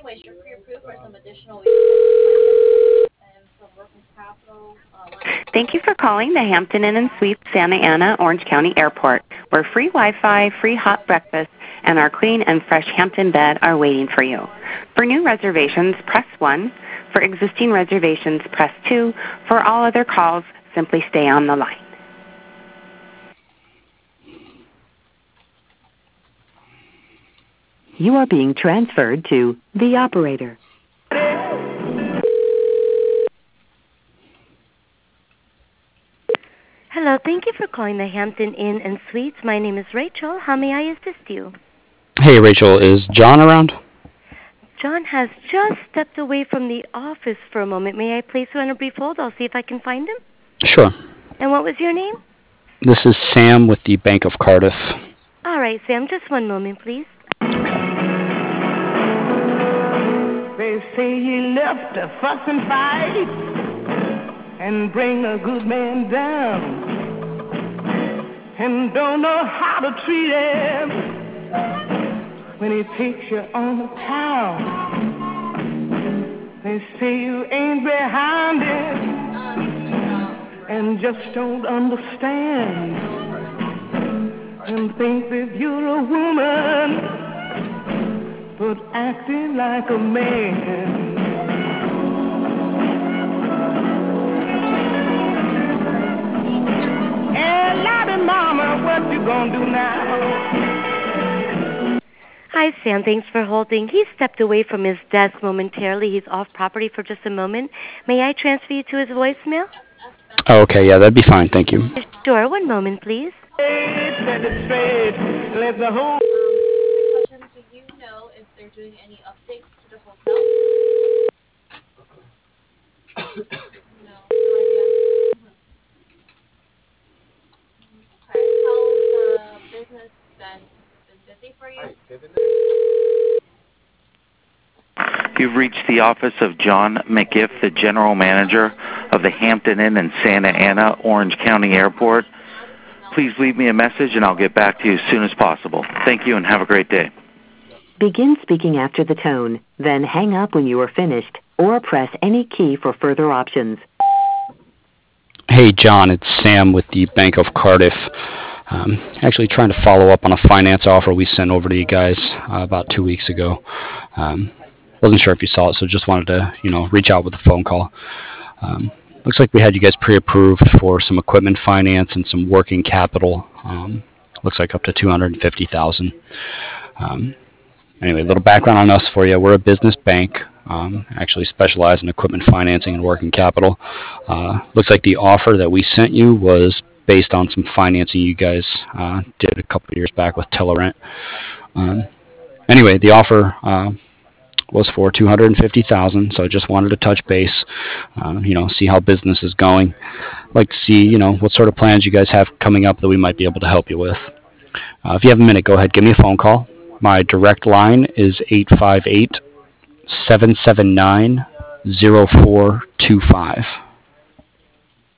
Thank you for calling the Hampton Inn and Suites Santa Ana, Orange County Airport, where free Wi-Fi, free hot breakfast, and our clean and fresh Hampton bed are waiting for you. For new reservations, press 1. For existing reservations, press 2. For all other calls, simply stay on the line. You are being transferred to the operator. Hello, thank you for calling the Hampton Inn and Suites. My name is Rachel. How may I assist you? Hey, Rachel, is John around? John has just stepped away from the office for a moment. May I place you on a brief hold? I'll see if I can find him. Sure. And what was your name? This is Sam with the Bank of Cardiff. All right, Sam, just one moment, please. They say he left to fuss and fight and bring a good man down and don't know how to treat him when he takes you on the town. They say you ain't behind it and just don't understand and think that you're a woman but acting like a man. Hey, Lottie Mama, what you gonna do now? Hi, Sam. Thanks for holding. He stepped away from his desk momentarily. He's off property for just a moment. May I transfer you to his voicemail? Oh, okay, yeah, that'd be fine. Thank you. Sure. One moment, please. Hey, set it straight. Let the whole... Do you know if they're doing any updates to the hotel? No idea. Okay, how's business been busy for you? You've reached the office of John McGiff, the General Manager of the Hampton Inn in Santa Ana, Orange County Airport. Please leave me a message and I'll get back to you as soon as possible. Thank you and have a great day. Begin speaking after the tone, then hang up when you are finished, or press any key for further options. Hey, John, it's Sam with the Bank of Cardiff. Actually trying to follow up on a finance offer we sent over to you guys about 2 weeks ago. Wasn't sure if you saw it, so just wanted to, reach out with a phone call. Looks like we had you guys pre-approved for some equipment finance and some working capital. Looks like up to $250,000. Anyway, a little background on us for you. We're a business bank, actually specialize in equipment financing and working capital. Looks like the offer that we sent you was based on some financing you guys did a couple of years back with Telerent. Anyway, the offer was for $250,000, so I just wanted to touch base, see how business is going. I'd like to see, what sort of plans you guys have coming up that we might be able to help you with. If you have a minute, go ahead, give me a phone call. My direct line is 858-779-0425.